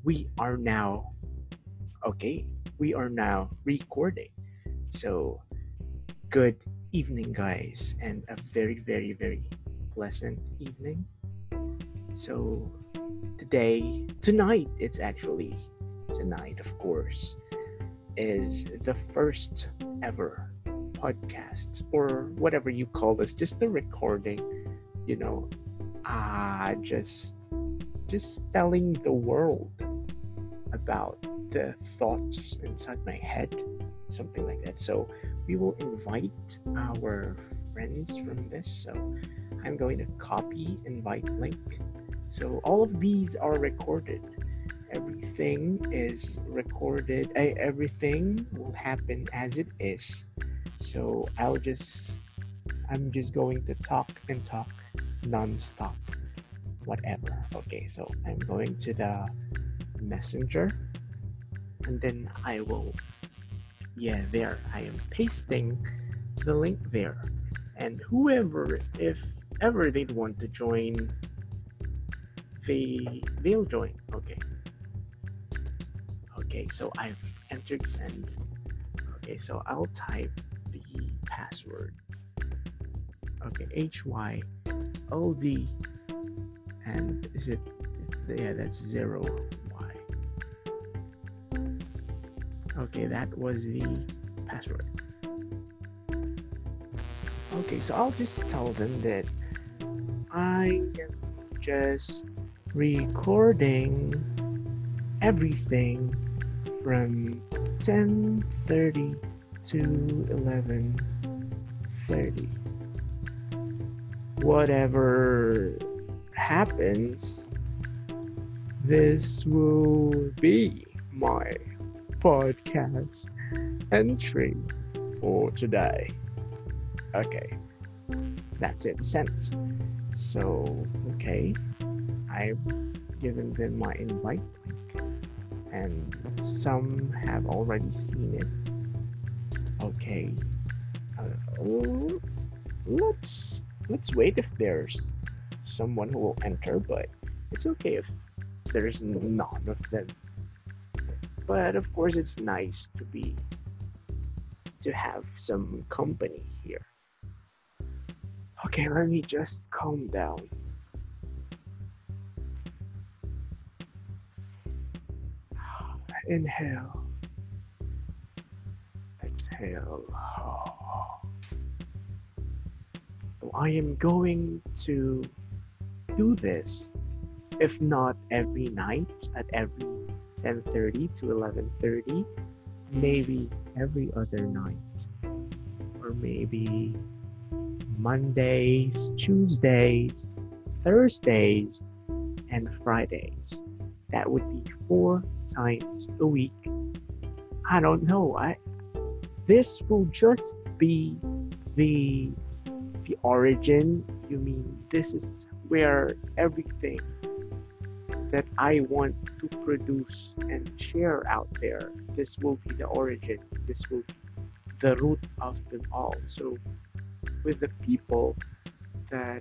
we are now okay. We are now recording. So, good evening, guys, and a very, very, very pleasant evening. So, tonight, it's actually tonight, of course, is the first ever podcast or whatever you call this, just the recording, you know, uh, just just telling the world about the thoughts inside my head, something like that. So we will invite our friends from this. So I'm going to copy invite link. So all of these are recorded. Everything is recorded. Everything will happen as it is. So I'm just going to talk and talk non-stop, whatever. Okay, so I'm going to the messenger and then I will, yeah, there I am pasting the link there, and whoever, if ever they'd want to join, they'll join. Okay, so I've entered send. Okay, so I'll type the password. Okay, HYOD, and is it, yeah, that's 0Y. Okay, that was the password. Okay, so I'll just tell them that I am just recording everything from 10:30 to 11:30. Whatever happens, this will be my podcast entry for today. Okay, that's it, sent. So, okay, I've given them my invite link, and some have already seen it. Okay, uh, let's wait if there's someone who will enter, but it's okay if there's none of them. But of course, it's nice to have some company here. Okay, let me just calm down. Inhale, exhale. So I am going to do this, if not every night at every 10:30 to 11:30, maybe every other night, or maybe Mondays, Tuesdays, Thursdays, and Fridays. That would be 4 times a week. I don't know. This will just be the the origin. You mean this is where everything that I want to produce and share out there, this will be the origin. This will be the root of them all. So with the people that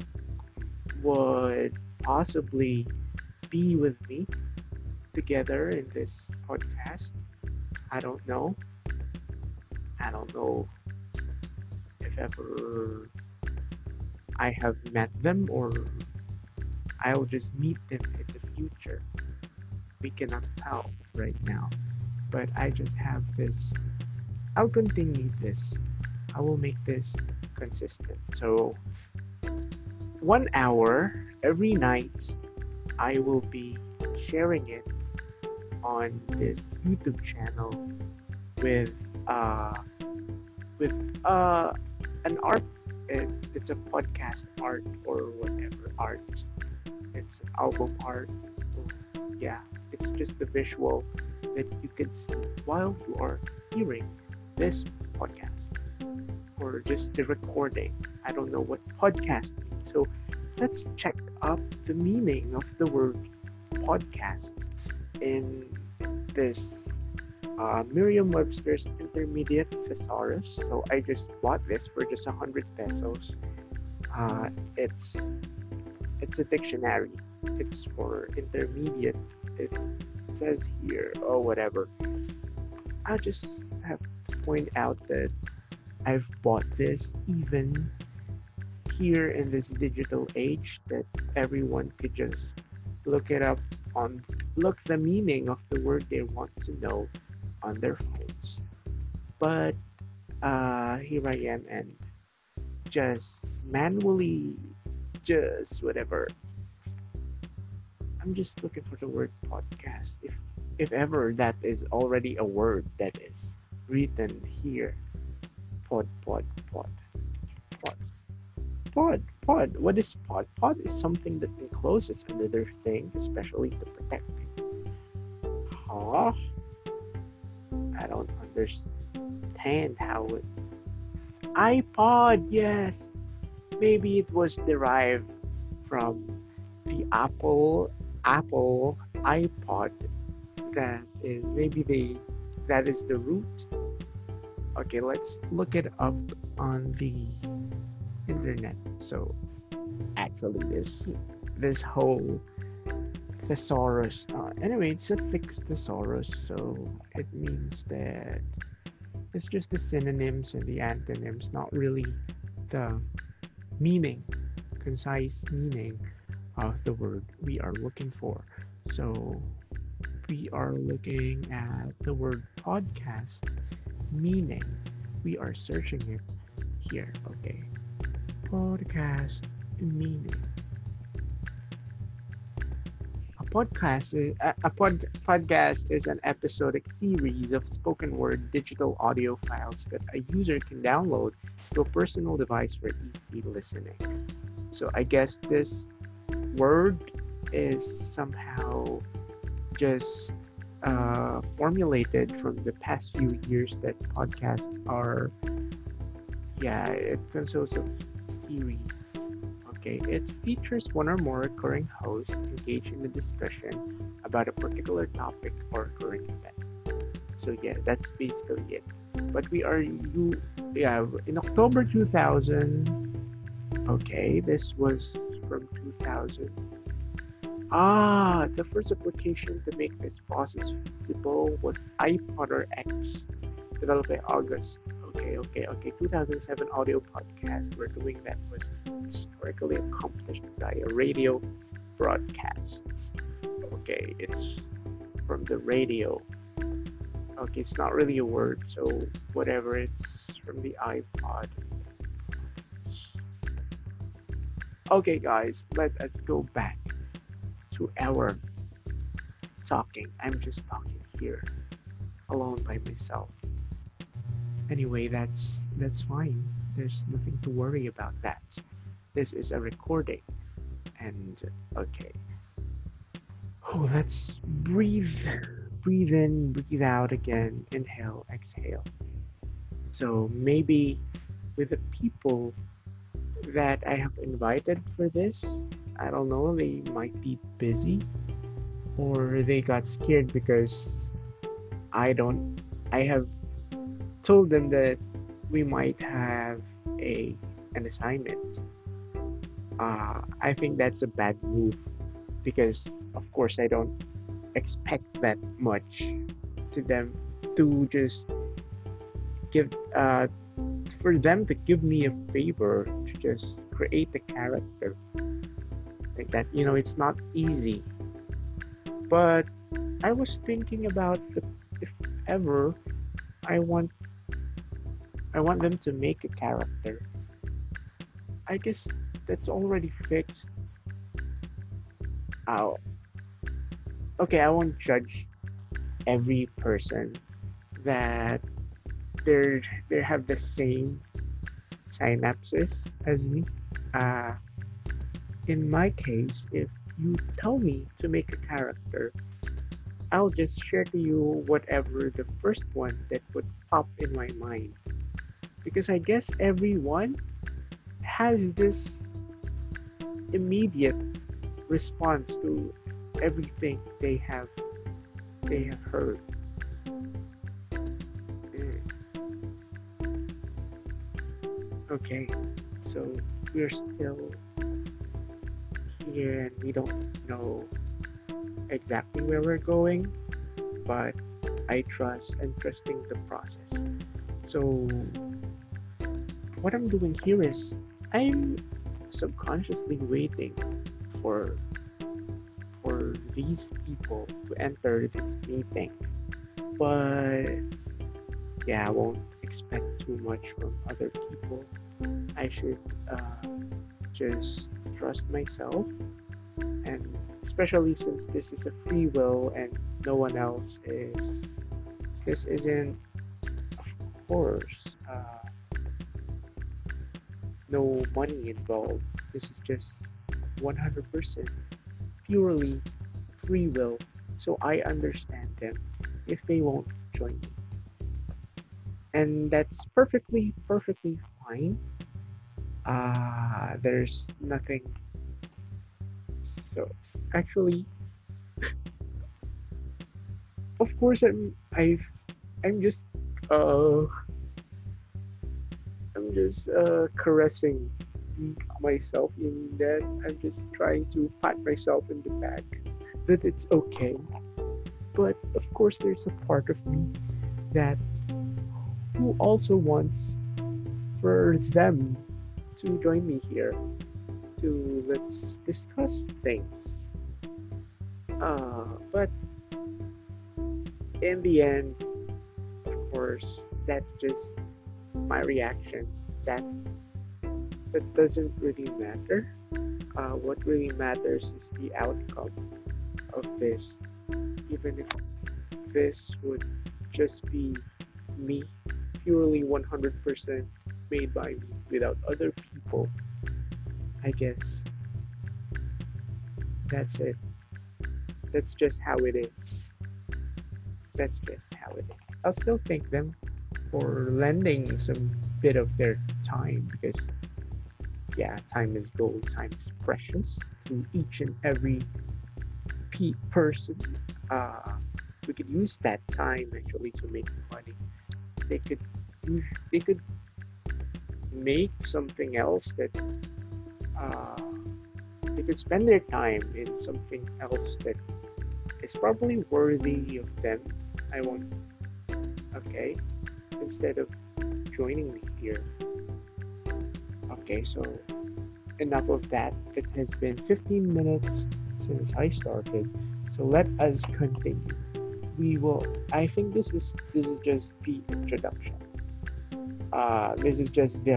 would possibly be with me together in this podcast, I don't know. I don't know if ever I have met them or I'll just meet them in the future. We cannot tell right now. But I just have this. I'll continue this. I will make this consistent. So 1 hour every night, I will be sharing it on this YouTube channel with uh with an art. It's a podcast art or whatever art. It's album art. Yeah, it's just the visual that you can see while you are hearing this podcast or just the recording. I don't know what podcast means. So let's check up the meaning of the word podcast in this Merriam-Webster's Intermediate Thesaurus. So I just bought this for just 100 pesos. Uh, it's it's a dictionary. It's for intermediate. says here or whatever. I just have to point out that I've bought this even here in this digital age that everyone could just look it up on look the meaning of the word they want to know on their phones. But here I am and just manually just whatever. I'm just looking for the word podcast. If ever that is already a word that is written here. Pod pod pod pod pod. What is pod? Pod is something that encloses another thing, especially to protect it. Huh? I don't understand how it. iPod, yes. Maybe it was derived from the Apple iPod. That is maybe that is the root. Okay, let's look it up on the internet. So actually this whole thesaurus anyway, it's a thesaurus, so it means that it's just the synonyms and the antonyms, not really the meaning, concise meaning of the word we are looking for. So we are looking at the word podcast meaning. We are searching it here. Okay, podcast meaning. Podcast is an episodic series of spoken word digital audio files that a user can download to a personal device for easy listening. So I guess this word is somehow just formulated from the past few years that podcasts are, yeah, it consists of series. Okay, it features one or more recurring hosts engaged in a discussion about a particular topic or current event. So yeah, that's basically it. But in October 2000. Okay, this was from 2000. The first application to make this process feasible was iPodder X, developed by August. Okay. 2007 audio podcast where doing that was historically accomplished via radio broadcasts. Okay, it's from the radio. Okay, it's not really a word, so whatever, it's from the iPod. Okay, guys, let us go back to our talking. I'm just talking here alone by myself. Anyway, that's fine. There's nothing to worry about that. This is a recording. And okay. Oh, let's breathe in, breathe out again. Inhale, exhale. So maybe with the people that I have invited for this, I don't know, they might be busy or they got scared because I have told them that we might have an assignment. I think that's a bad move because of course I don't expect that much to them to just give for them to give me a favor to just create a character like that. It's not easy. But I was thinking about if ever I want them to make a character. I guess that's already fixed. Oh, okay, I won't judge every person that they have the same synapses as me. In my case, if you tell me to make a character, I'll just share to you whatever the first one that would pop in my mind. Because I guess everyone has this immediate response to everything they have heard. Okay, so we're still here and we don't know exactly where we're going. but I trust and trusting the process. So what I'm doing here is I'm subconsciously waiting for these people to enter this meeting. But yeah, I won't expect too much from other people. I should just trust myself, and especially since this is a free will and no one else is, this isn't, of course, no money involved. This is just 100% purely free will. So I understand them if they won't join me. And that's perfectly fine. There's nothing. So actually, of course, I'm just uh caressing myself in that I'm just trying to pat myself in the back that it's okay. But of course, there's a part of me that who also wants for them to join me here to let's discuss things. But in the end, of course, that's just my reaction. That that doesn't really matter. What really matters is the outcome of this. Even if this would just be me, purely 100% made by me without other people, I guess that's it. That's just how it is. That's just how it is. I'll still thank them for lending some bit of their time because, yeah, time is gold, time is precious to each and every person. Uh, we could use that time actually to make money. They could they could make something else that uh, they could spend their time in something else that is probably worthy of them. I won't. Okay, instead of joining me here. Okay, so enough of that. It has been 15 minutes since I started. So let us continue. We will. I think this is just the introduction. This is just the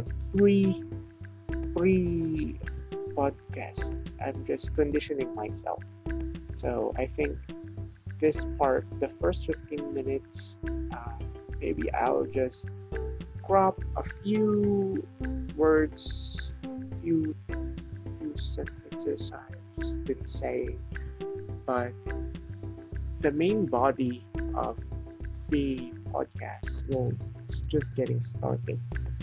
pre podcast. I'm just conditioning myself. So I think this part, the first 15 minutes, maybe I'll just crop a few words, few sentences I've been saying, but the main body of the podcast will just getting started.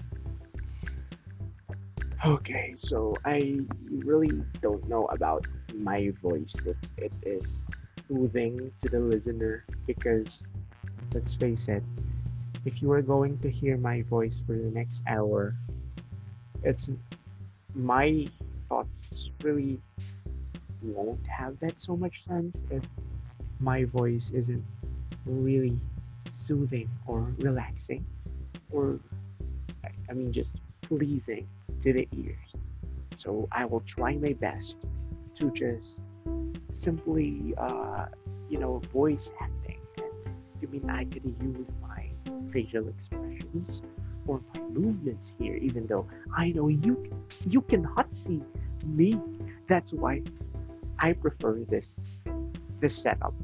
Okay, so I really don't know about my voice if it is soothing to the listener because let's face it, if you are going to hear my voice for the next hour, it's my thoughts really won't have that so much sense if my voice isn't really soothing or relaxing or I mean just pleasing to the ears. So I will try my best to just simply voice acting. I mean I could use my facial expressions or my movements here even though I know you cannot see me. That's why I prefer this setup,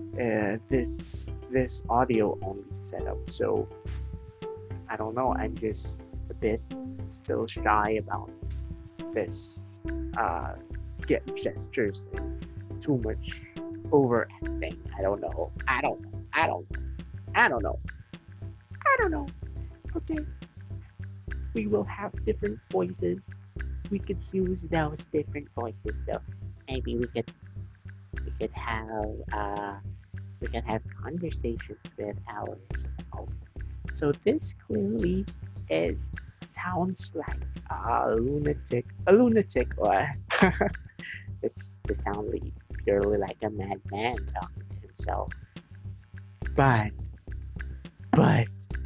this audio only setup. So I don't know. I'm just a bit still shy about this. Get gestures and too much overacting. I don't know. I don't know. I don't know. I don't know. I don't know. Okay. We will have different voices. We could use those different voices though. Maybe we could have conversations with ourselves. So this clearly is sounds like a lunatic. A lunatic, or this sounds purely like a madman talking to himself. But, but,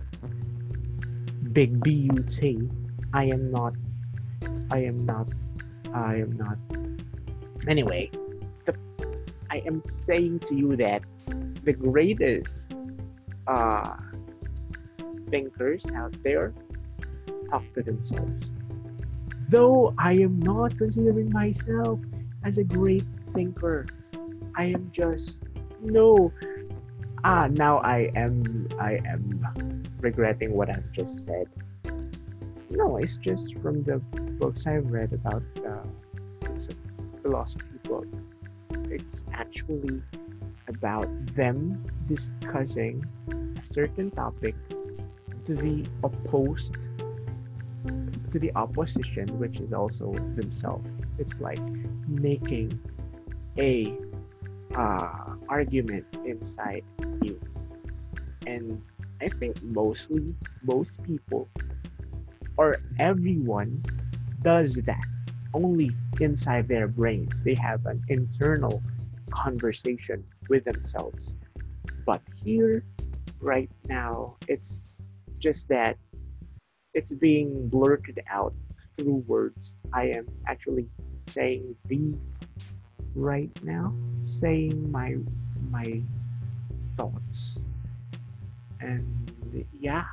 Big BUT, I am not, I am not, I am not. Anyway, the, I am saying to you that the greatest uh, thinkers out there talk to themselves. Though I am not considering myself as a great thinker, I am just no. Now I am regretting what I've just said. No, it's just from the books I've read about it's a philosophy book. It's actually about them discussing a certain topic to the opposed to the opposition, which is also themselves. It's like making a argument inside you, and I think mostly most people or everyone does that only inside their brains. They have an internal conversation with themselves. But here, right now, it's just that it's being blurted out through words. I am actually saying these right now, saying my thoughts. And yeah,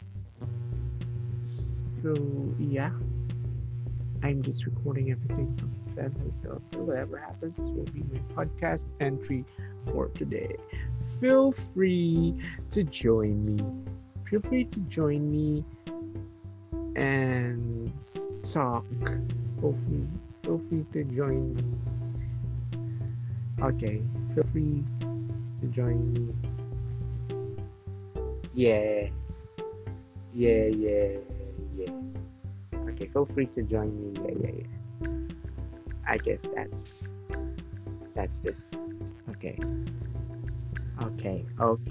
so yeah, I'm just recording everything from Fed Hotel. So whatever happens, this will be my podcast entry for today. Feel free to join me. Feel free to join me and talk. Feel free to join me. Okay, feel free to join me. Yeah, yeah. Okay, feel free to join me. Yeah. I guess that's this. Okay. Okay.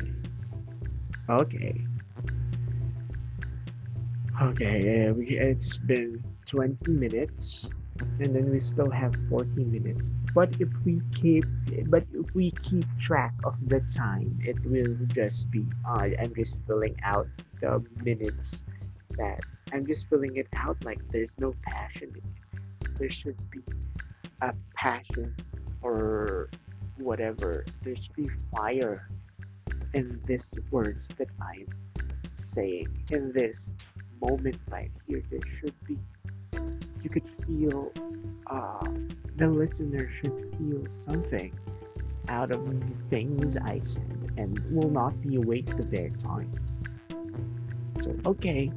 It's been 20 minutes, and then we still have 14 minutes. But if we keep track of the time, it will just be. I'm just filling out the minutes that I'm just filling it out like there's no passion in it. There should be a passion or whatever. There should be fire in these words that I'm saying. In this moment right here, there should be. You could feel. The listener should feel something out of the things I said, and will not be a waste of their time. So okay.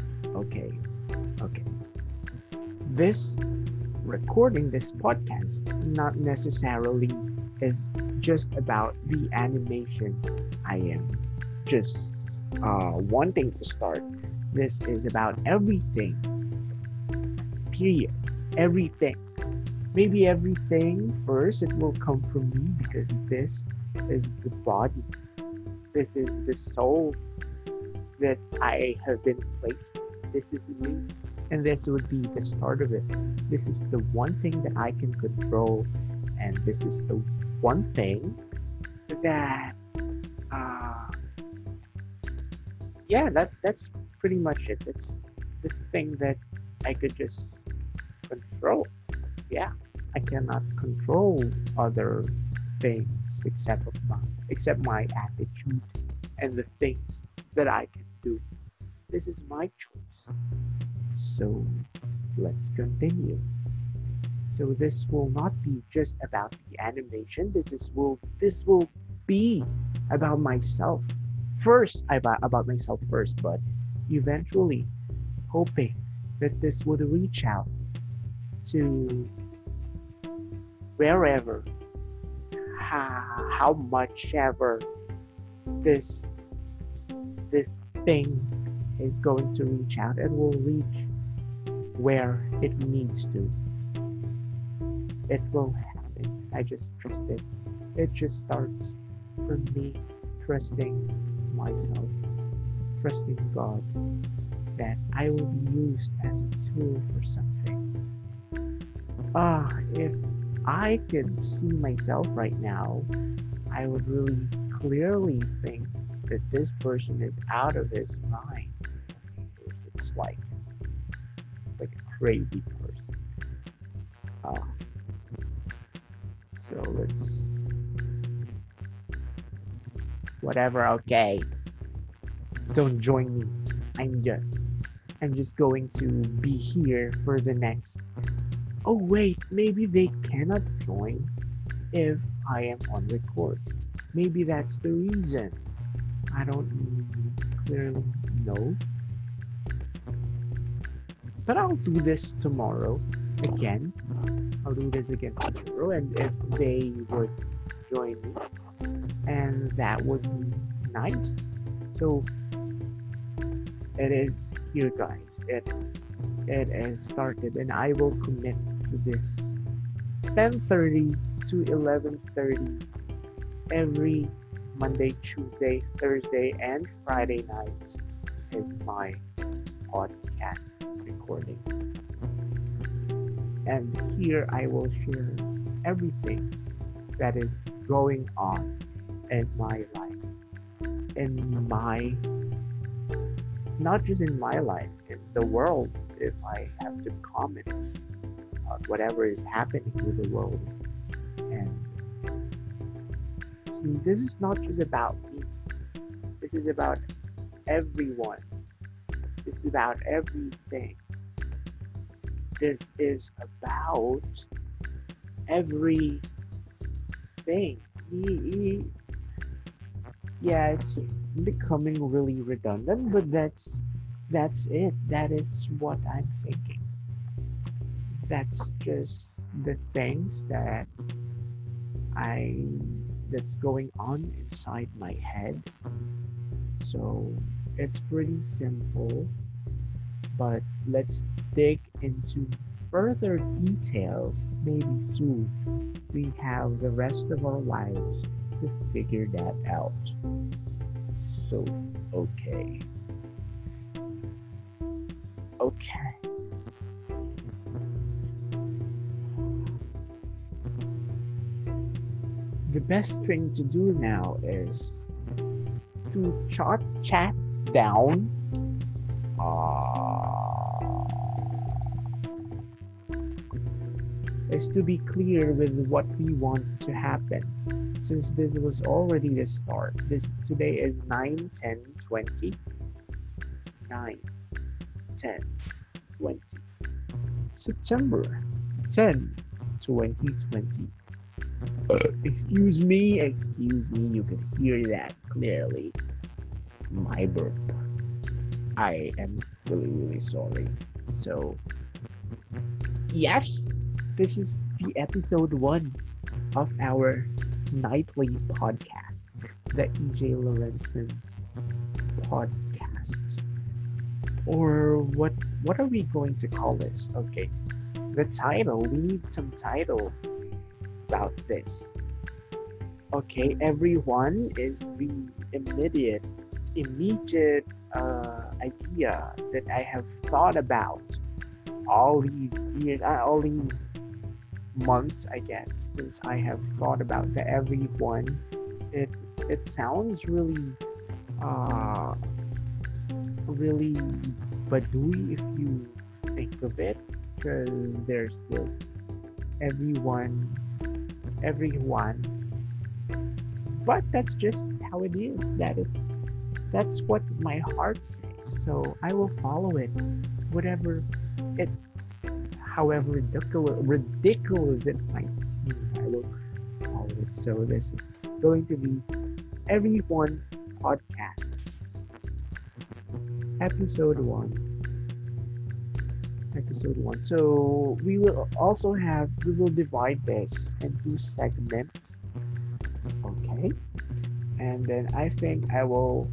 This recording, this podcast, not necessarily is just about the animation. I am just wanting to start. This is about everything. Period. Everything. Maybe everything first, it will come from me because this is the body. This is the soul that I have been placed. This is me. And this would be the start of it. This is the one thing that I can control. And this is the one thing that, that's pretty much it. It's the thing that I could just control. Yeah, I cannot control other things except my attitude and the things that I can do. This is my choice. So let's continue. So this will not be just about the animation. This will be about myself first. About myself first, but eventually hoping that this would reach out to wherever, how much ever this thing is going to reach out, and will reach where it needs to. It will happen. I just trust it. It just starts from me trusting myself, trusting God that I will be used as a tool for something. If I could see myself right now, I would really clearly think that this person is out of his mind. It's like a crazy person. Uh, so let's whatever. Okay, don't join me. I'm just I'm just going to be here for the next. Oh wait, maybe they cannot join if I am on record. Maybe that's the reason. I don't clearly know. But I'll do this tomorrow again. I'll do this again tomorrow, and if they would join me, and that would be nice. So it is here, guys. It is started, and I will commit to this 10:30 to 11:30 every Monday, Tuesday, Thursday, and Friday nights is my podcast recording. And here I will share everything that is going on in my life, in my, not just in my life, in the world. If I have to comment on whatever is happening with the world. And see, this is not just about me. This is about everyone. This is about everything. This is about everything. Yeah, it's becoming really redundant, but that's it. That is what I'm thinking. That's just the things I that's going on inside my head. So it's pretty simple, but let's dig into further details maybe soon. We have the rest of our lives to figure that out. So, okay. Okay. The best thing to do now is to chat down is to be clear with what we want to happen. Since this was already the start. Today is 9/10/20. 9/10/20. September 10, 2020. Excuse me, you can hear that clearly. My burp. I am really sorry. So, yes, this is the episode 1 of our nightly podcast, the EJ Lorenzen podcast. Or what are we going to call this? Okay, the title. We need some title about this. Okay, everyone is the immediate idea that I have thought about all these years, all these months, I guess, since I have thought about the everyone. It sounds really really badui if you think of it, because there's this everyone, but that's just how it is. That's what my heart says, so I will follow it, whatever it, however ridiculous it might seem. I will follow it. So this is going to be everyone podcast, episode 1. So we will divide this into segments. Okay, and then I think I will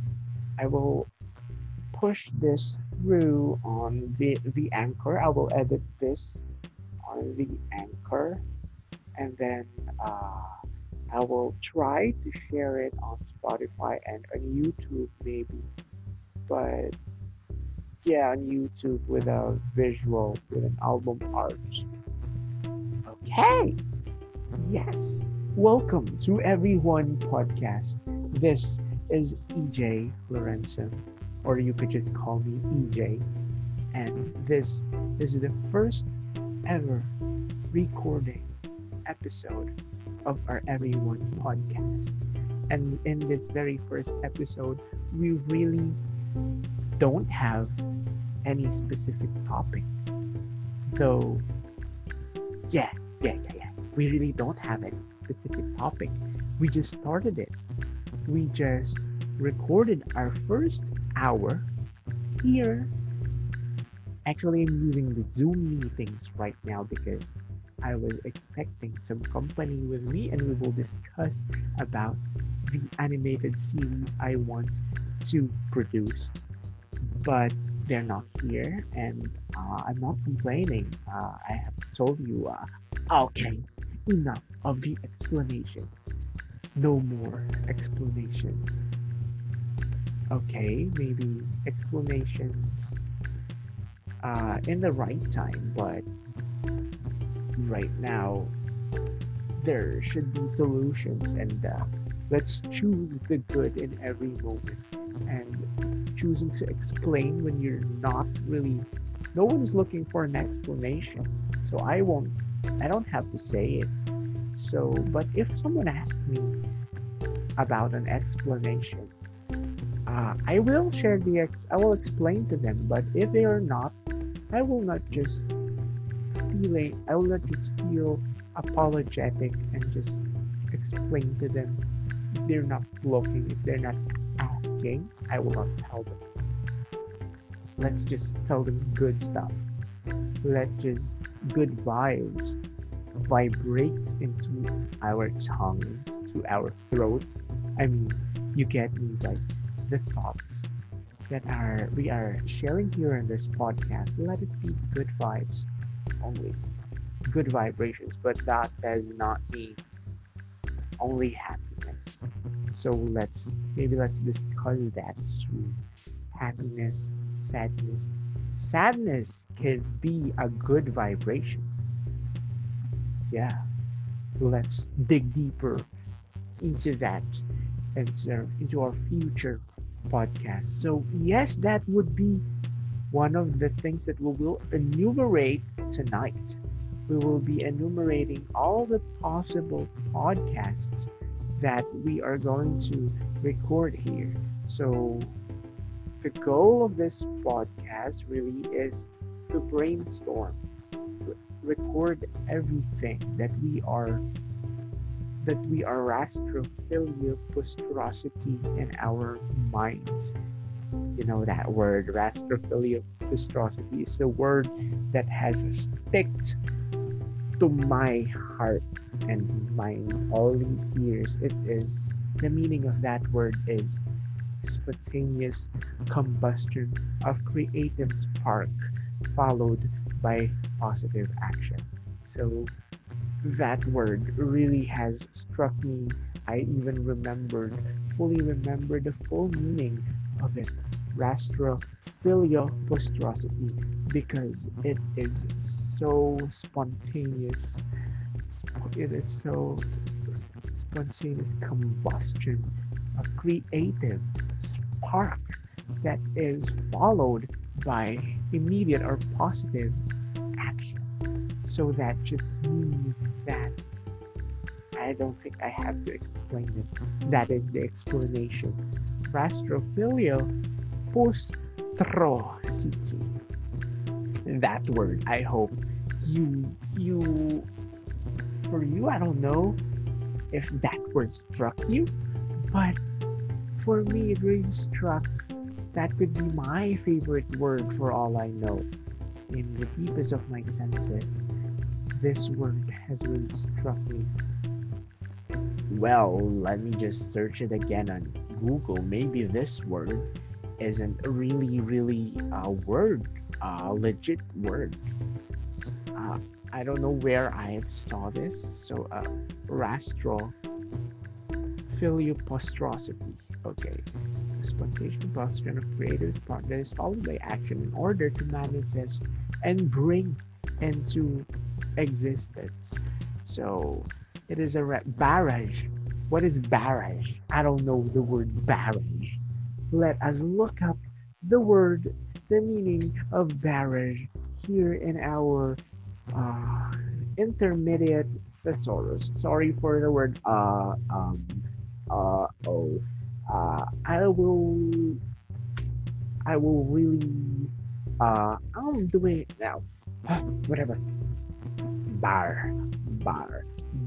push this through on the Anchor. I will edit this on the Anchor, and then I will try to share it on Spotify and on YouTube maybe. But yeah, on YouTube with a visual, with an album art. Okay. Yes. Welcome to Everyone Podcast. This is EJ Lorenzo, or you could just call me EJ. And this is the first ever recording episode of our Everyone podcast. And in this very first episode, we really don't have any specific topic. Though, yeah. We really don't have any specific topic. We just started it. We just recorded our first hour here. Actually, I'm using the Zoom meetings right now because I was expecting some company with me and we will discuss about the animated series I want to produce. But they're not here and I'm not complaining. I have told you, okay, enough of the explanations. No more explanations. Okay, maybe explanations in the right time, but right now there should be solutions and let's choose the good in every moment and choosing to explain when you're not really no one's looking for an explanation, so I don't have to say it. So but if someone asks me about an explanation, I will explain to them, but if they are not, I will not just I will not just feel apologetic and just explain to them. If they're not looking, if they're not asking, I will not tell them. Let's just tell them good stuff. Let just good vibes vibrate into our tongues, to our throats. I mean, you get me, like the thoughts that are we are sharing here in this podcast. Let it be good vibes only, good vibrations, but that does not mean only happiness. So let's discuss that soon. Happiness, sadness. Sadness can be a good vibration. Yeah, let's dig deeper into that and into our future podcast. So yes, that would be one of the things that we will enumerate tonight. We will be enumerating all the possible podcasts that we are going to record here. So the goal of this podcast really is to brainstorm, record everything that we are rastrophiliopostosity in our minds. You know that word, rastrophiliopostosity, is the word that has sticked to my heart and mind all these years. It is the meaning of that word is spontaneous combustion of creative spark followed by positive action. So that word really has struck me. I even fully remembered the full meaning of it, rastrophiliopostosity, because it is so spontaneous. It is so spontaneous combustion, a creative spark that is followed by immediate or positive action. So that just means that I don't think I have to explain it. That is the explanation. Rastrophiliopostosity. That word, I hope you for you, I don't know if that word struck you, but for me it really struck. That could be my favorite word for all I know. In the deepest of my senses, this word has really struck me. Well, let me just search it again on Google. Maybe this word isn't really a word, a legit word. I don't know where I saw this. So, rastrophiliopostosity. Okay. The spontaneous combustion of creative spark that is followed by action in order to manifest and bring into existence. So, it is a barrage What is barrage? I don't know the word barrage. Let us look up the word, the meaning of barrage here in our uh, intermediate thesaurus. Sorry for the word oh. I will really I'm doing it now. Whatever. Bar, bar,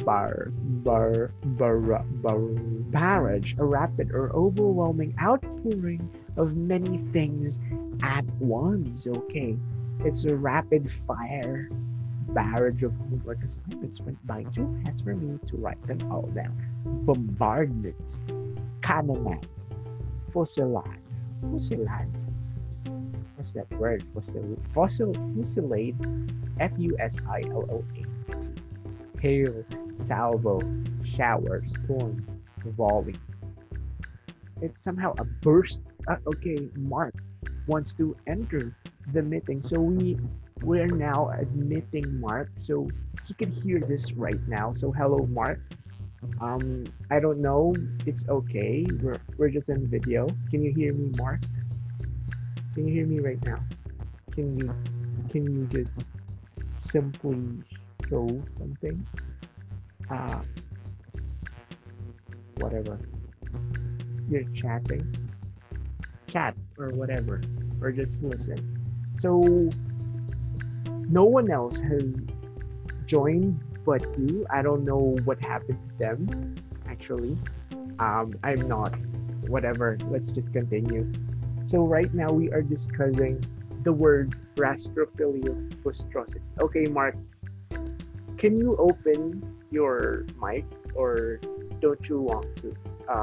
bar, barrage, a rapid or overwhelming outpouring of many things at once. Okay, it's a rapid fire barrage of homework assignments went by too fast for me to write them all down. Bombardment, cannonade, fusillade, fusillade. What's that word? Fusillade, Fusilade. Hail, salvo, shower, storm, volley. It's somehow a burst. Okay, Mark wants to enter the meeting, so we're now admitting Mark, so he can hear this right now. So hello, Mark. I don't know. It's okay. We're just in video. Can you hear me, Mark? Can you hear me right now? Can you just simply show something? Uh, Whatever. You're chatting, chat or whatever, or just listen. So no one else has joined but you. I don't know what happened to them. Actually, I'm not. Whatever. Let's just continue. So right now we are discussing the word rastrophilia. Okay, Mark, can you open your mic or don't you want to?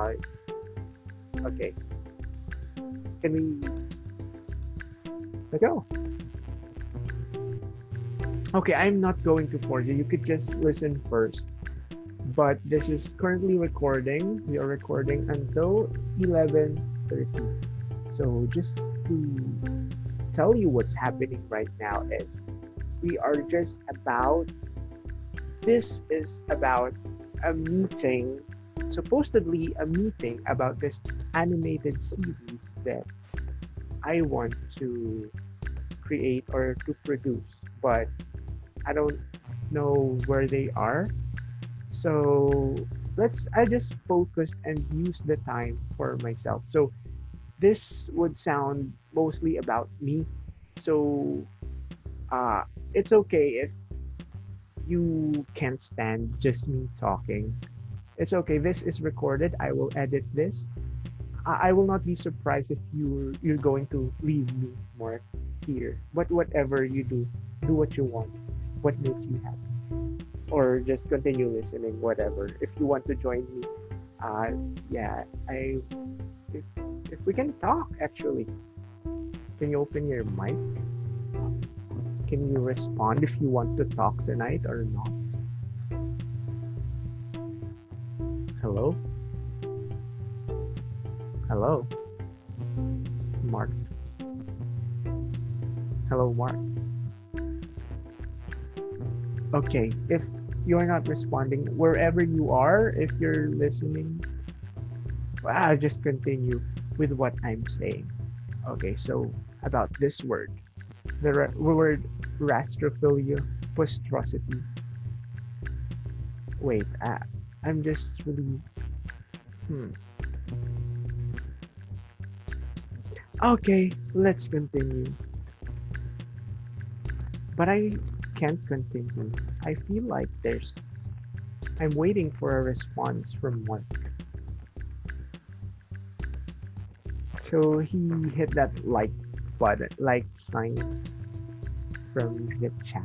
Okay. Can we go? Okay, I'm not going to force you. You could just listen first. But this is currently recording. We are recording until 11:30. So just to tell you what's happening right now is we are just about, this is about a meeting, supposedly a meeting about this animated series that I want to create or to produce, but I don't know where they are. So I just focus and use the time for myself. So this would sound mostly about me. So it's okay if you can't stand just me talking. It's okay. This is recorded. I will edit this. I will not be surprised if you're going to leave me, Mark, here. But whatever you do what you want. What makes you happy. Or just continue listening, whatever. If you want to join me, yeah, if, if we can talk actually. Can you open your mic? Can you respond if you want to talk tonight or not? Hello? Hello? Mark. Hello, Mark. Okay, if you're not responding, wherever you are, if you're listening, I'll just continue with what I'm saying. Okay, so about this word, the word rastrophilia postrosity. Wait, I'm just really. Okay, let's continue. But I can't continue. I feel like I'm waiting for a response from Mark. So he hit that like button, like sign from the chat.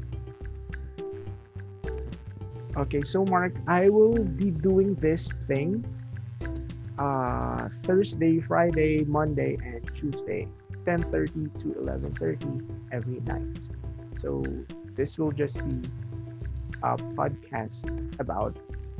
Okay, so Mark, I will be doing this thing Thursday, Friday, Monday, and Tuesday, 10:30 to 11:30 every night. So this will just be a podcast about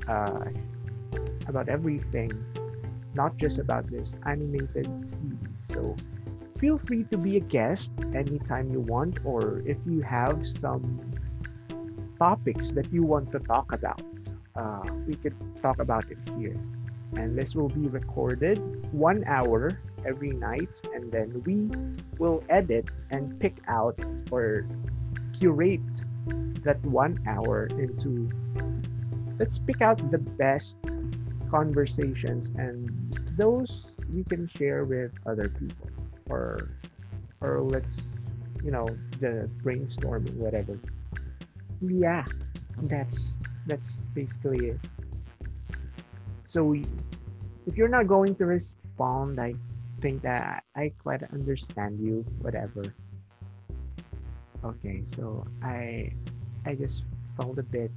everything, not just about this animated series. So feel free to be a guest anytime you want, or if you have some topics that you want to talk about. we could talk about it here. And this will be recorded 1 hour every night, and then we will edit and pick out or curate that 1 hour into, let's pick out the best conversations, and those we can share with other people, or let's, the brainstorming, whatever. Yeah, that's basically it. So if you're not going to respond, I think that I quite understand you, whatever. Okay, so I just felt a bit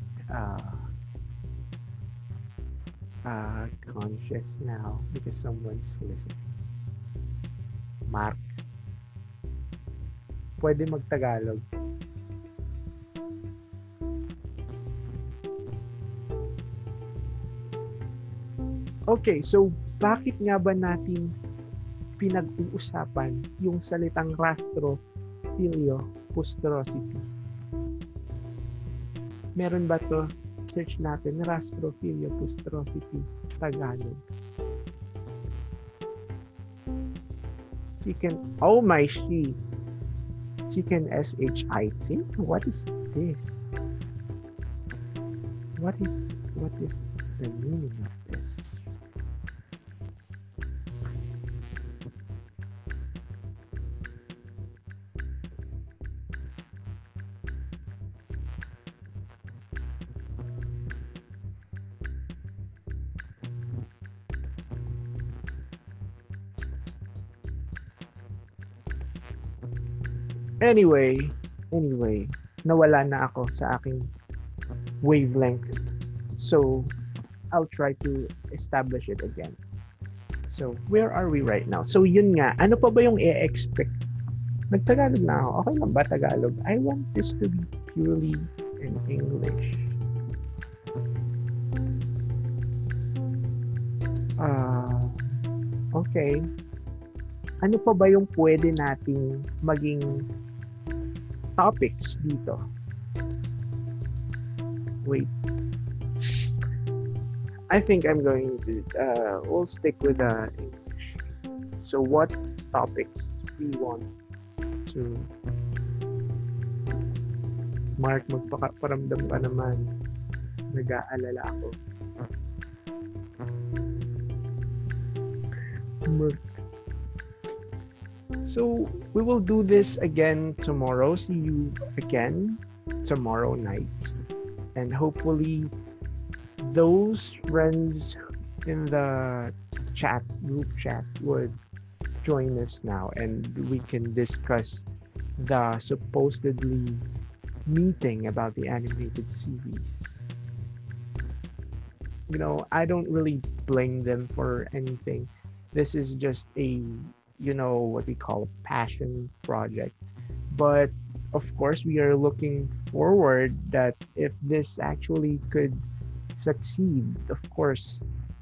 conscious now because someone's listening. Mark, pwede mag-Tagalog. Okay, so bakit nga ba natin pinag-uusapan yung salitang rastrophilia-pustrosity? Meron ba to? Search natin, rastrophilia-pustrosity, Tagalog. Chicken, oh my chicken shit? What is this? What is the meaning of this? Anyway, nawala na ako sa aking wavelength. So, I'll try to establish it again. So, where are we right now? So, yun nga, ano pa ba yung i-expect? Nagtagalog na ako. Okay lang ba Tagalog? I want this to be purely in English. Okay. Ano pa ba yung pwede nating maging topics dito? Wait. I think I'm going to we'll stick with English. So what topics we want to... Mark, magparamdam ka naman. Nag-aalala ako. Mark. So we will do this again tomorrow. See you again tomorrow night. And hopefully those friends in the group chat would join us now, and we can discuss the supposedly meeting about the animated series. I don't really blame them for anything. This is just a what we call a passion project. But of course, we are looking forward that if this actually could succeed, of course,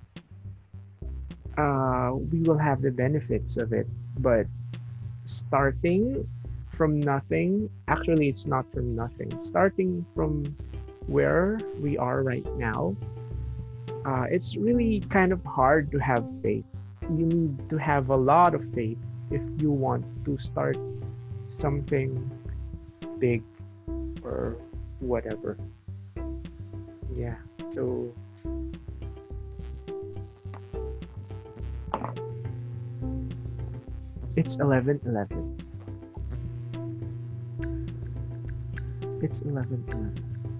we will have the benefits of it. But starting from nothing, actually, it's not from nothing. Starting from where we are right now, it's really kind of hard to have faith. You need to have a lot of faith if you want to start something big or whatever. Yeah, so it's 11:11. It's 11:11.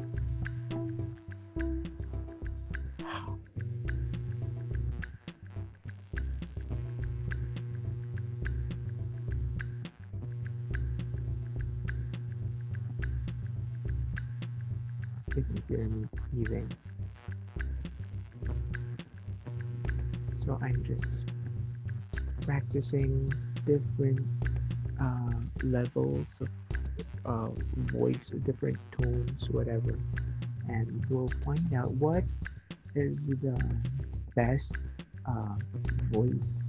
If you're leaving. So I'm just practicing different levels of voice, different tones, whatever, and we'll find out what is the best voice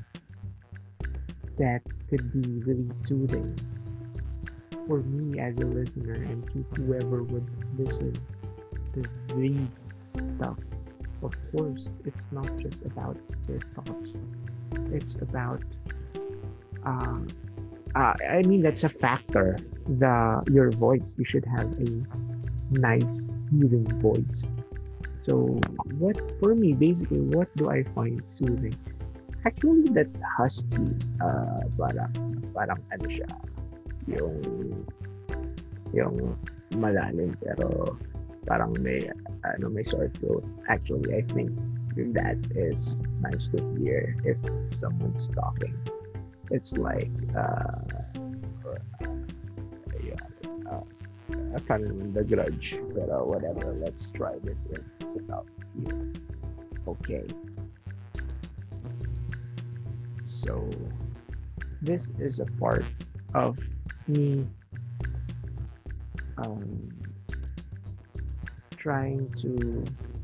that could be really soothing for me as a listener and to whoever would listen these stuff, of course, it's not just about their thoughts. It's about, uh, I mean, that's a factor. Your voice, you should have a nice, soothing voice. So, what for me, basically, what do I find soothing? Actually, that husky, parang ano siya, yung, yung malalim, pero parang may sore throat. Actually, I think that is nice to hear if someone's talking. It's like, yeah, uh, I can't remember the grudge, but whatever. Let's try this out here. Okay, so this is a part of me um, trying to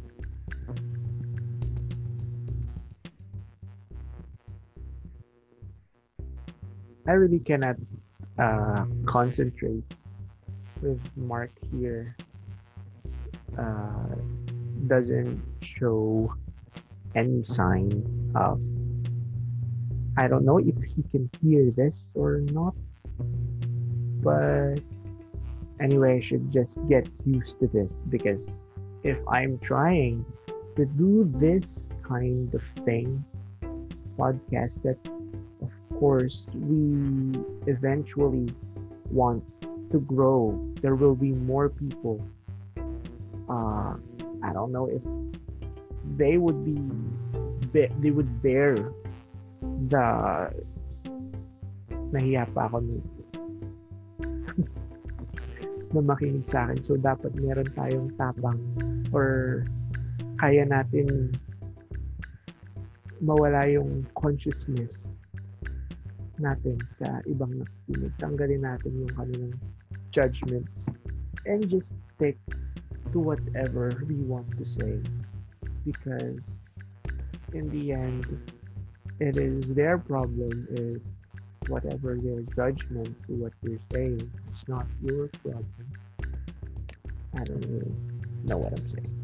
I really cannot concentrate with Mark here. Uh, doesn't show any sign of. I don't know if he can hear this or not, but anyway, I should just get used to this because if I'm trying to do this kind of thing, podcast that of course we eventually want to grow. There will be more people. Uh, I don't know if they would they would bear the nahiya pa ako na makinig sa akin. So, dapat meron tayong tapang or kaya natin mawala yung consciousness natin sa ibang nakikinig. Tanggalin natin yung kanilang judgments and just stick to whatever we want to say because in the end, it is their problem if whatever their judgment to what you're saying is not your problem. I don't really know what I'm saying.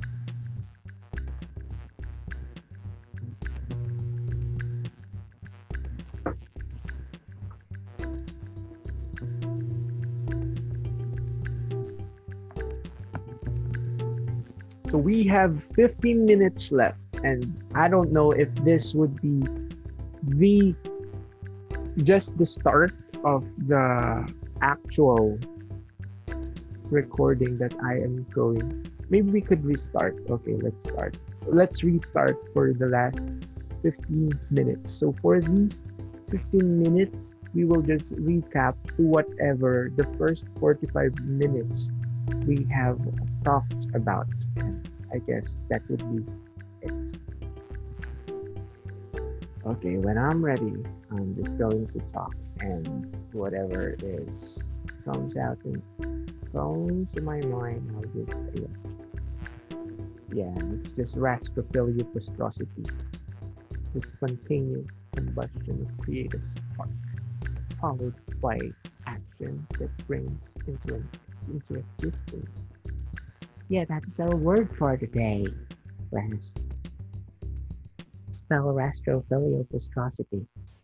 So we have 15 minutes left, and I don't know if this would be the just the start of the actual recording that I am going. Maybe we could restart. Okay, let's start. Let's restart for the last 15 minutes. So for these 15 minutes, we will just recap whatever the first 45 minutes we have talked about. And I guess that would be it. Okay, when I'm ready, I'm just going to talk and whatever is comes out and comes to my mind, I'll just say it. Yeah, it's just rastrophilia viscosity. It's the spontaneous combustion of creative spark, followed by action that brings into existence. Yeah, that's our word for today. Ras. Spell rastrophilia viscosity.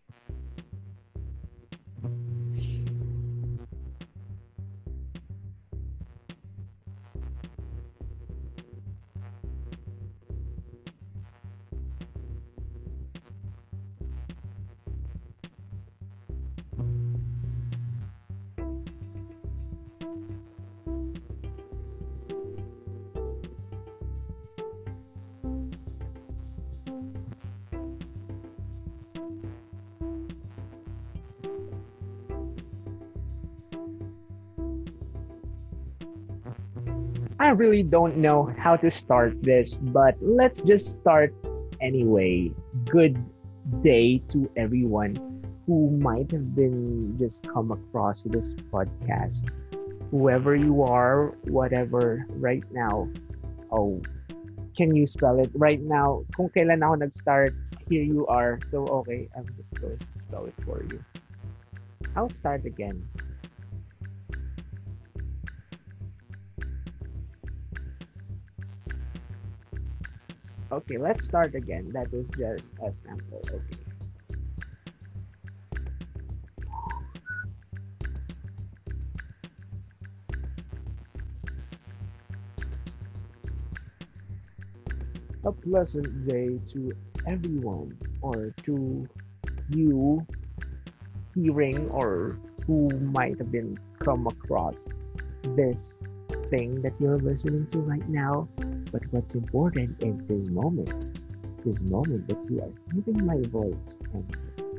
I really don't know how to start this, but let's just start anyway. Good day to everyone who might have been just come across this podcast. Whoever you are, whatever, right now. Oh, can you spell it? Right now, kung kailan ako nag-start, here you are. So, okay, I'm just going to spell it for you. I'll start again. Okay, let's start again. That is just a sample. Okay. A pleasant day to everyone, or to you hearing, or who might have been come across this thing that you're listening to right now. But what's important is this moment that you are hearing my voice, and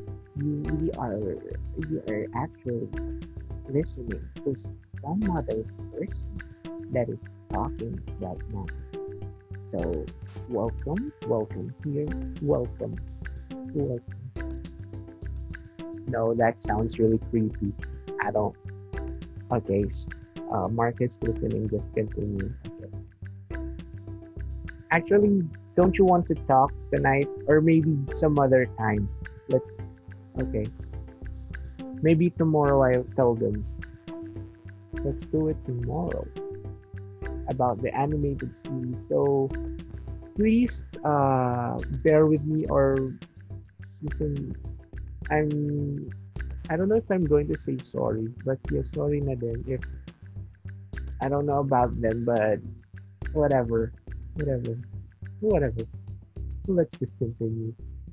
you are actually listening to some other person that is talking right now. So welcome here, welcome, welcome. No, that sounds really creepy. I don't. Okay, Marcus listening, just continue. Okay. Actually, don't you want to talk tonight, or maybe some other time? Let's. Okay. Maybe tomorrow I'll tell them. Let's do it tomorrow about the animated series. So please bear with me, or listen. I'm I don't know if I'm going to say sorry, but yeah, sorry na din if I don't know about them, but whatever, whatever, whatever. Let's just continue.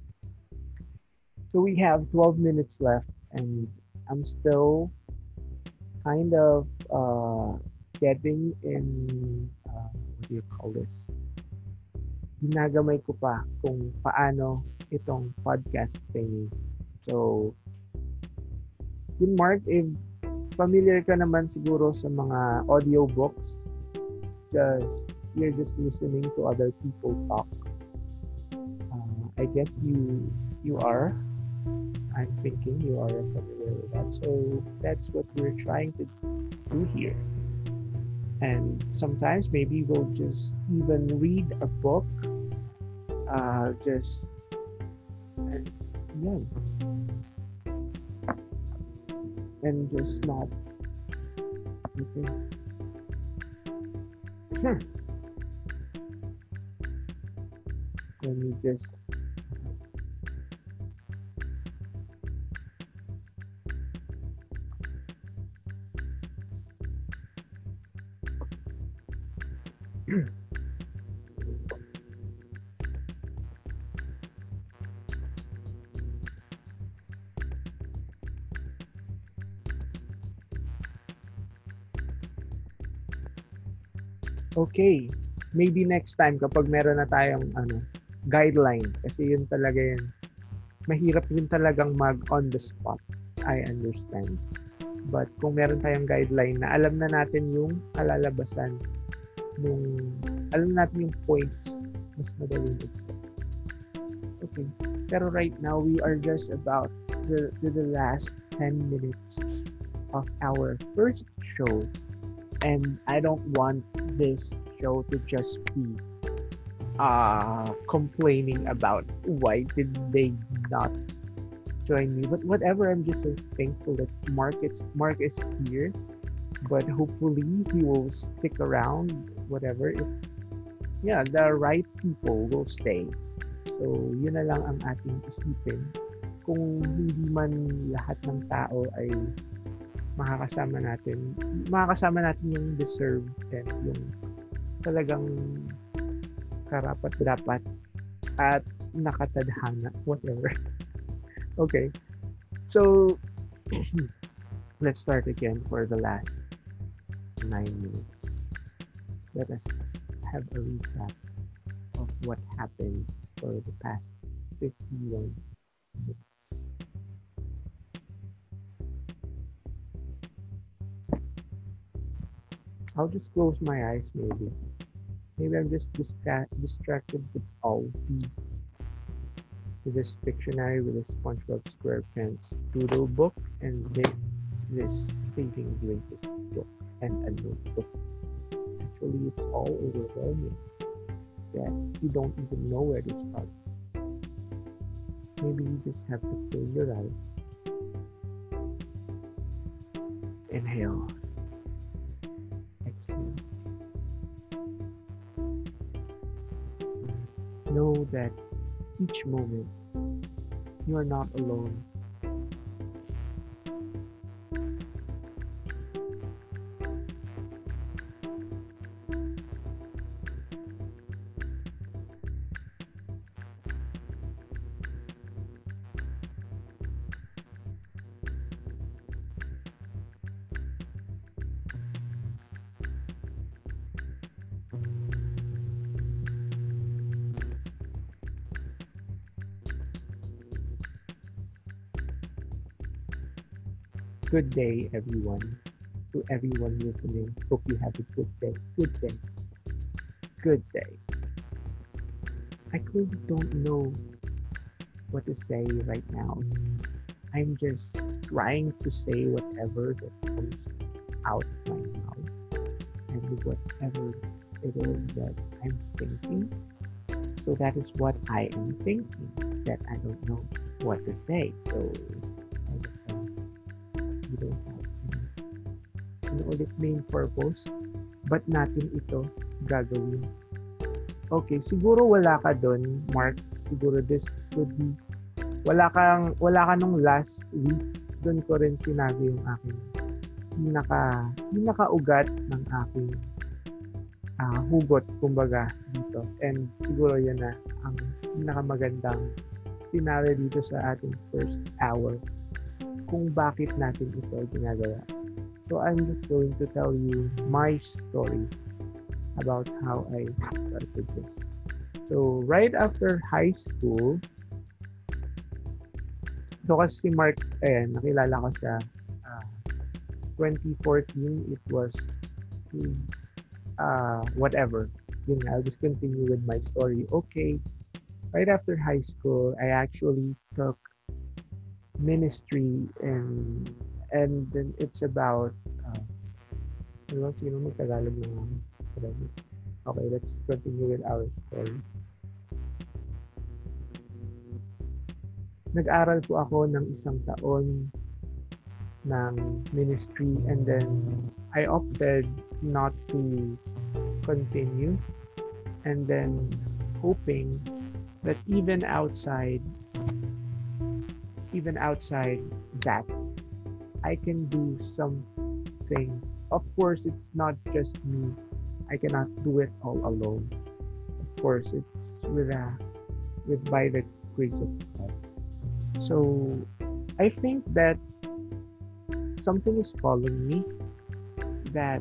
So we have 12 minutes left, and I'm still kind of getting in, what do you call this? Ginagamay ko pa kung paano itong podcast thingy. So, yun Mark, if familiar ka naman siguro sa mga audiobooks, you're just listening to other people talk. I guess you are. I'm thinking you are familiar with that. So that's what we're trying to do here. And sometimes maybe we'll just even read a book, just yeah, and just not. Okay. Let me just. Okay, maybe next time kapag meron na tayong guideline, kasi yun talaga yun. Mahirap yun talagang mag on the spot. I understand. But kung meron tayong guideline na alam na natin yung kalalabasan nung alam natin yung points, mas madaling accept. Okay. Pero right now, we are just about the last 10 minutes of our first show. And I don't want this show to just be complaining about why did they not join me. But whatever, I'm just so thankful that Mark is here. But hopefully he will stick around. Whatever, if yeah, the right people will stay. So yun na lang ang ating isipin. Kung hindi man lahat ng tao ay makakasama natin yung deserve and yung talagang karapat dapat at nakatadhana, whatever. Okay, so let's start again for the last 9 minutes. Let us have a recap of what happened for the past 51 minutes. I'll just close my eyes maybe. Maybe I'm just distracted with all these, with this dictionary, with this SpongeBob SquarePants doodle book, and this Saving Graces book and a notebook. Actually, it's all overwhelming that you don't even know where to start. Maybe you just have to close your eyes, inhale, exhale. know that each moment you are not alone. Good day, everyone. To everyone listening, hope you have a good day. Good day. Good day. I clearly don't know what to say right now. I'm just trying to say whatever that comes out of my mouth and whatever it is that I'm thinking. So that is what I am thinking, that I don't know what to say. So it's kind of you don't have any ulit main purpose, but natin ito gagawin. Okay, siguro wala ka doon, Mark. Siguro this would be, wala ka nung last week. Doon ko rin sinabi yung aking pinakaugat ng aking hugot, kumbaga, dito. And siguro yan na ang pinakamagandang sinabi dito sa ating first hour kung bakit natin ito ginagawa. So I'm just going to tell you my story about how I started this. So right after high school, so kasi si Mark, nakilala ko siya 2014. It was whatever. Yun nga, I'll just continue with my story. Okay, right after high school, I actually took ministry, and then it's about sino mag-Tagalog ng okay, let's continue with our story. Nag-aral po ako ng isang taon ng ministry, and then I opted not to continue, and then hoping that even outside that I can do something. Of course, it's not just me. I cannot do it all alone. Of course, it's with by the grace of God. So I think that something is calling me, that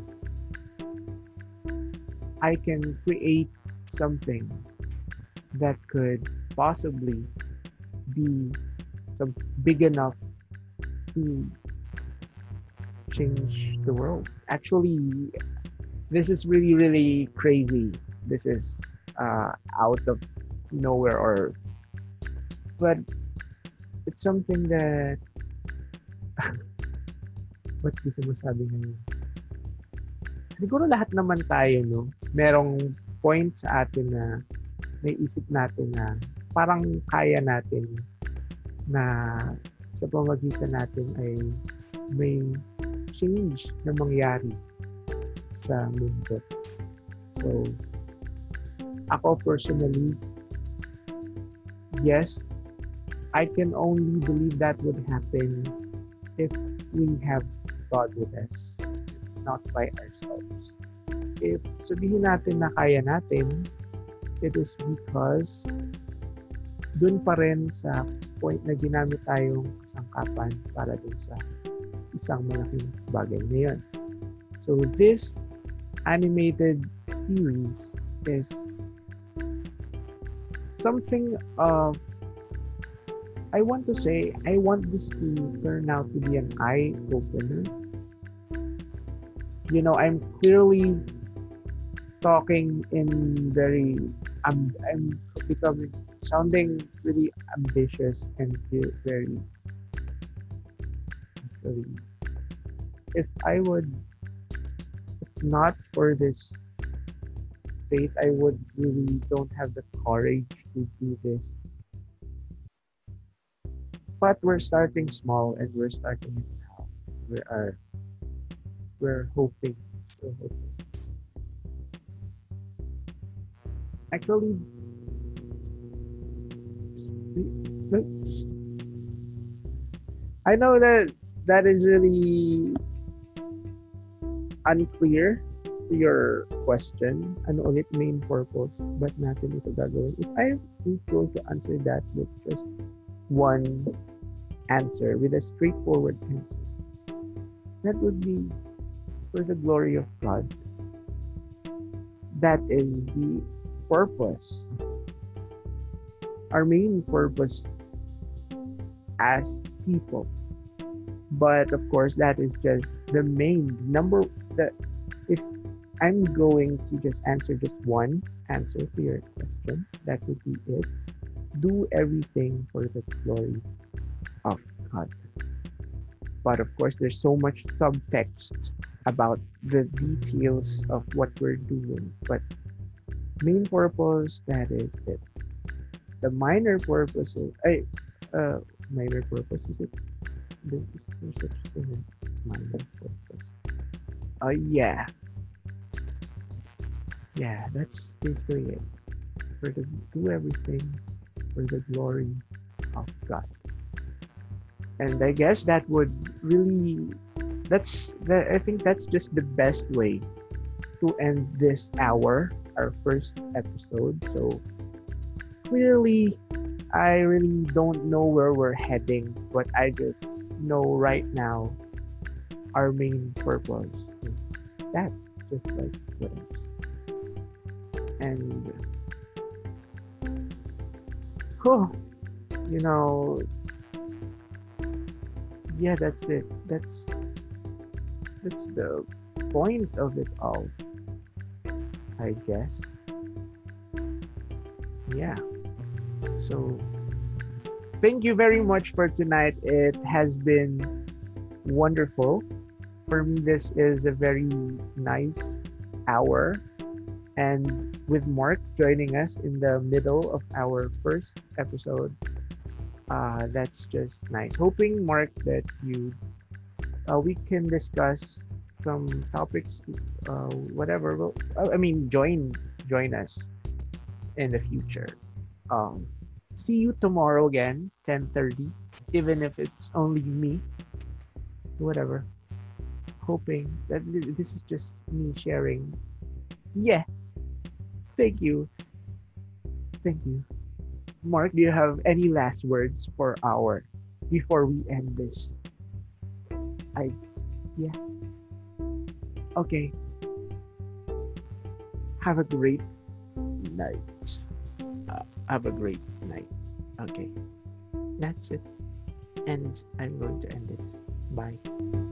I can create something that could possibly be big enough to change the world. Actually, this is really, really crazy. This is out of nowhere, but it's something that what gusto mo sabi ngayon? Siguro lahat naman tayo, no? Merong point sa atin na may isip natin na parang kaya natin na sa pamagitan natin ay may change na mangyari sa mundo. So, ako personally, yes, I can only believe that would happen if we have God with us, not by ourselves. If sabihin natin na kaya natin, it is because dun pa rin sa point na ginamit tayong kasangkapan para dun sa isang malaking bagay na yun. So this animated series is something of, I want to say, I want this to turn out to be an eye-opener. You know, I'm clearly talking in very, I'm becoming, sounding really ambitious and very, if not for this faith, I would really don't have the courage to do this. But we're starting small, and we're starting it now. We're hoping, still hoping. Actually, That's- I know that that is really unclear to your question. Ano ulit main purpose? Ba't natin ito gagawin? If I was going to answer that with just one answer, with a straightforward answer, that would be for the glory of God. That is the purpose. Our main purpose as people. But of course, that is just the main number. That if I'm going to just answer just one answer to your question, that would be it. Do everything for the glory of God. But of course, there's so much subtext about the details of what we're doing. But main purpose, that is it. The minor purpose is, minor purpose is it? Is there such thing as minor purpose? Yeah, yeah, that's basically it. For the do everything for the glory of God. And I guess that would really I think that's just the best way to end this hour, our first episode. So clearly I really don't know where we're heading, but I just know right now our main purpose is that, just like what else. And oh, you know, yeah, that's it. That's the point of it all, I guess. Yeah. So thank you very much for tonight. It has been wonderful. For me, this is a very nice hour. And with Mark joining us in the middle of our first episode, that's just nice. Hoping, Mark, that we can discuss some topics, whatever. Well, I mean, join us in the future. Um, See you tomorrow again, 10:30. Even if it's only me, whatever. Hoping that this is just me sharing. Yeah, thank you, thank you, Mark. Do you have any last words for our before we end this? I Yeah. Okay. Have a great night. Have a great night. Okay. That's it. And I'm going to end it. Bye.